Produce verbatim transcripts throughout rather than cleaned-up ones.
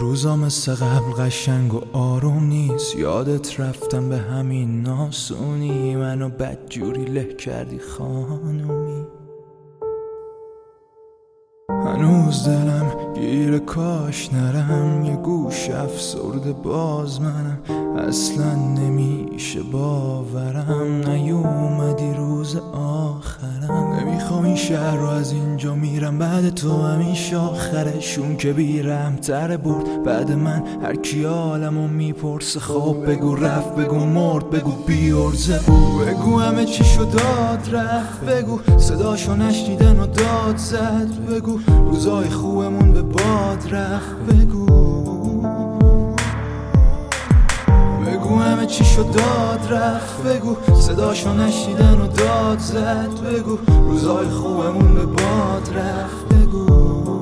روزا مثل قبل قشنگ و آروم نیست. یادت رفتم به همین ناسونی، منو بدجوری له کردی خانومی. هنوز دلم گیر کاش نرم، یه گوش افسرده باز منم. اصلا نمیشه باورم نیومدی روز آخرم. نمیخوام این شهر رو از اینجا میرم، بعد تو همیشه آخرشون که بیرم تره برد. بعد من هر کی عالمو میپرسه خب بگو رفت، بگو مرد، بگو بیارزه، بگو همه چی شد داد رفت، بگو صداشو نشنیدن و داد زد، بگو روزای خوبمون به باد رفت، بگو بگو همه چی شد داد رفت، بگو صداشو نشنیدن و داد زد، بگو روزای خوبمون به باد رفت، بگو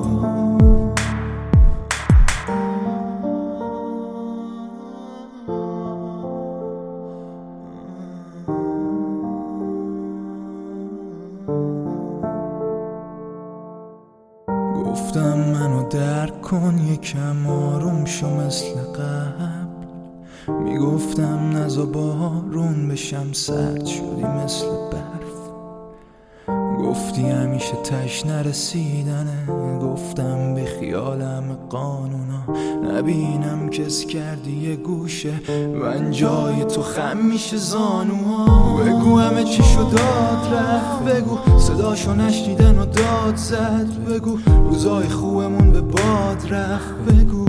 گفتم منو درک کن یکم آروم شو مثل قبل. میگفتم نزا بارون بشم سرد شدی مثل برف. گفتی همیشه تش نرسیدنه، گفتم به خیالم قانونا نبینم کس کردی یه گوشه من جای تو خم میشه زانوها. بگو همه چی شد داد رفت، بگو صداشو نشنیدن و داد زد، بگو روزای خوبمون به باد رفت، بگو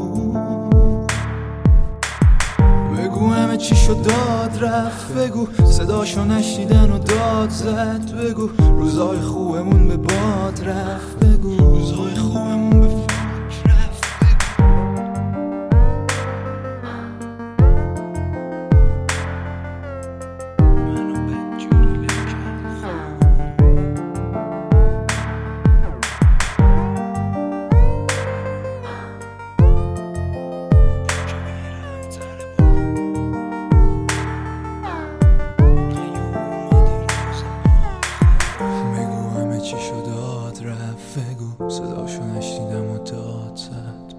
بگو همه چی شد داد رفت، بگو صداشو نشنیدن و داد زد، بگو روزای خوبمون به باد رفت، بگو روزای خوبمون به باد رفت، منو بدجوری له کردی چی شد داد رفت، بگو صداشو نشنیدم و داد زد.